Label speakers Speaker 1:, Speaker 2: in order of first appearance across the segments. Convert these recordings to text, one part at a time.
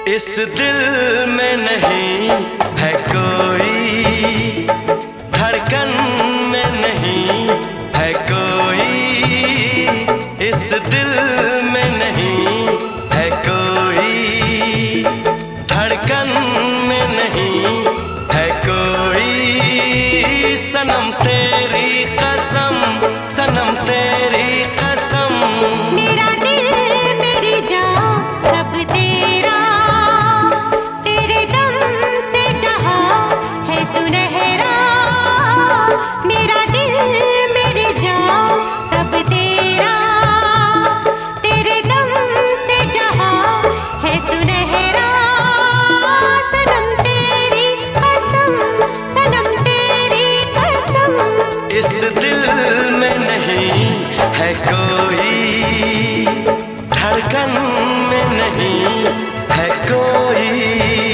Speaker 1: इस दिल में नहीं है कोई, धड़कन में नहीं है कोई, इस दिल में नहीं है कोई, धड़कन में नहीं है कोई। सनम तेरी कसम, सनम तेरी कसम,
Speaker 2: मेरा दिल मेरी जान सब तेरा, तेरे दम से जहां है सुनहरा। मेरा दिल मेरी जान सब तेरा, तेरे दम से जहां है सुनहरा। सनम तेरी कसम, सनम तेरी कसम,
Speaker 1: इस दिल में नहीं है कोई, धड़कन में नहीं है कोई।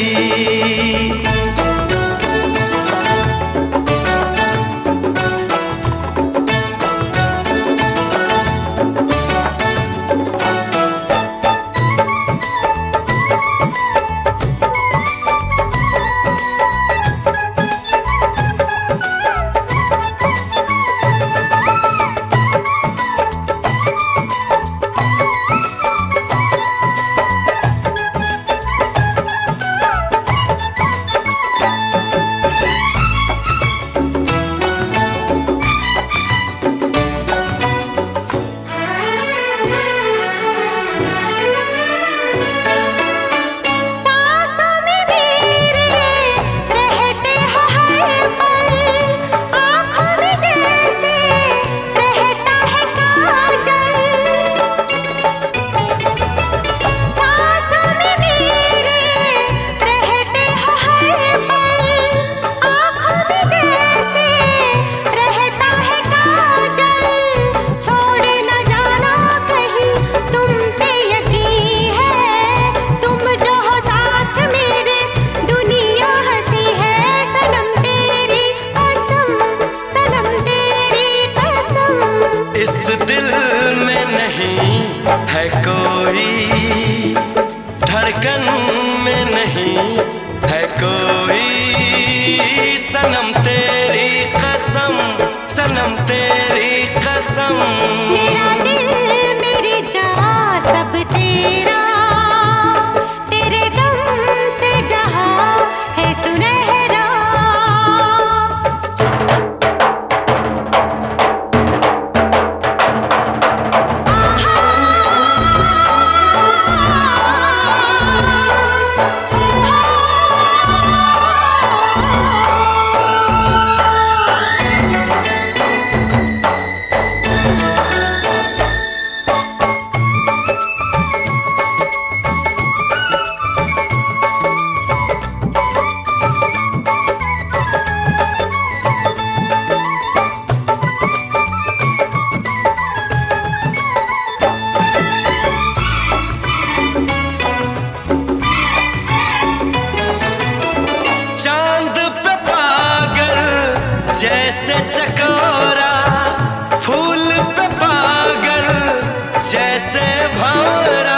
Speaker 1: इस दिल में नहीं है कोई, धड़कन में नहीं है कोई। सनम तेरी कसम, सनम तेरी कसम,
Speaker 2: मेरा दिल मेरी जान सब तेरा, तेरे दम से जहां है सुनहरा।
Speaker 1: जैसे चकोरा, फूल पे पागल जैसे भंवरा,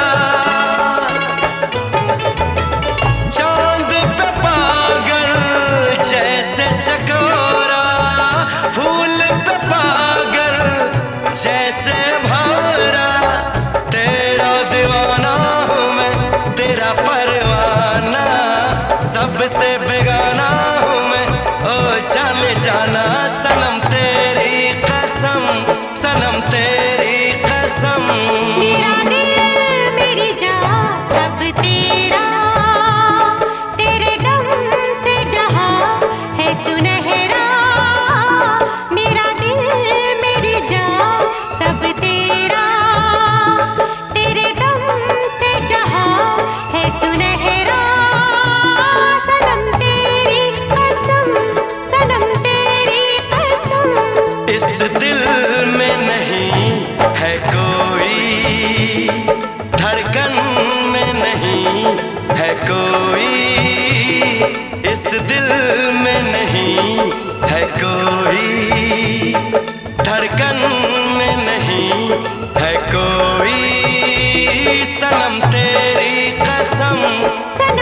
Speaker 1: चांद पे पागल जैसे चकोरा, फूल पे पागल जैसे भंवरा। तेरा दीवाना हूँ मैं, तेरा परवाना, सबसे बेगाना हूँ मैं, ओ चले जाना। सनम तेरी कसम, सनम तेरी कसम,
Speaker 2: मेरा दिल मेरी जान सब तेरा, तेरे दम से जहां है सुनहरा। मेरा दिल मेरी जान सब तेरा, तेरे दम से जहां है सुनहरा। सनम तेरी कसम, सनम तेरी कसम,
Speaker 1: इस दिल में नहीं है कोई, धड़कन में नहीं है कोई, इस दिल में नहीं है कोई, धड़कन में नहीं है कोई। सनम तेरी कसम।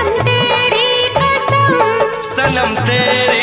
Speaker 1: सनम तेरी